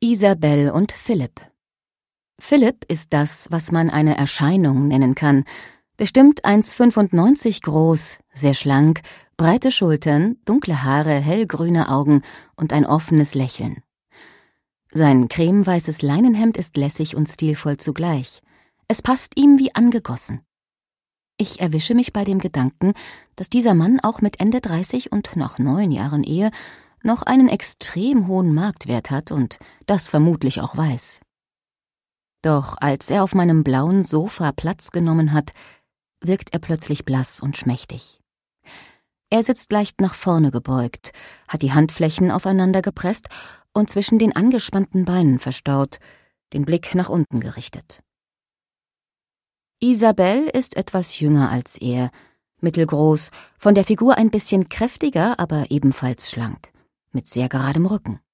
Isabelle und Philipp. Philipp ist das, was man eine Erscheinung nennen kann. Bestimmt 1,95 groß, sehr schlank, breite Schultern, dunkle Haare, hellgrüne Augen und ein offenes Lächeln. Sein cremeweißes Leinenhemd ist lässig und stilvoll zugleich. Es passt ihm wie angegossen. Ich erwische mich bei dem Gedanken, dass dieser Mann auch mit Ende 30 und nach 9 Jahren Ehe noch einen extrem hohen Marktwert hat und das vermutlich auch weiß. Doch als er auf meinem blauen Sofa Platz genommen hat, wirkt er plötzlich blass und schmächtig. Er sitzt leicht nach vorne gebeugt, hat die Handflächen aufeinander gepresst und zwischen den angespannten Beinen verstaut, den Blick nach unten gerichtet. Isabelle ist etwas jünger als er, mittelgroß, von der Figur ein bisschen kräftiger, aber ebenfalls schlank, mit sehr geradem Rücken.